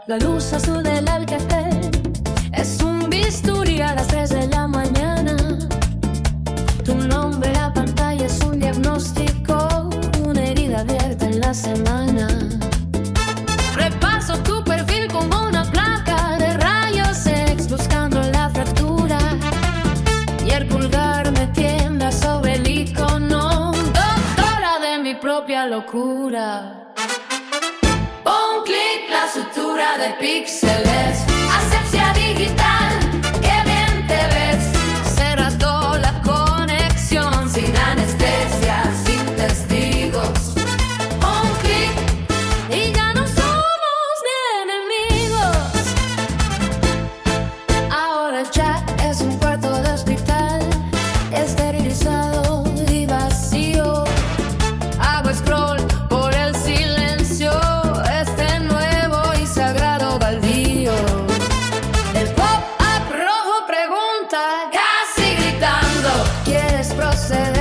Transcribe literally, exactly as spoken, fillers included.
La luz azul del Alcatel es un bisturí a las tres de la mañana. Tu nombre en la pantalla es un diagnóstico, una herida abierta en la semana. Repaso tu perfil como una placa de rayos X buscando la fractura. Y el pulgar me tiembla sobre el icono, doctora de mi propia locura. Un clic, la sutura de píxeles, asepsia digital, qué bien te ves. Cerrando la conexión sin anestesia, sin testigos. Un clic y ya no somos ni enemigos. Ahora el chat es un cuarto de hospital, esterilizado y vacío. Hago scroll por el silencio, este nuevo y sagrado baldío. El pop-up rojo pregunta, casi gritando, ¿quieres proceder?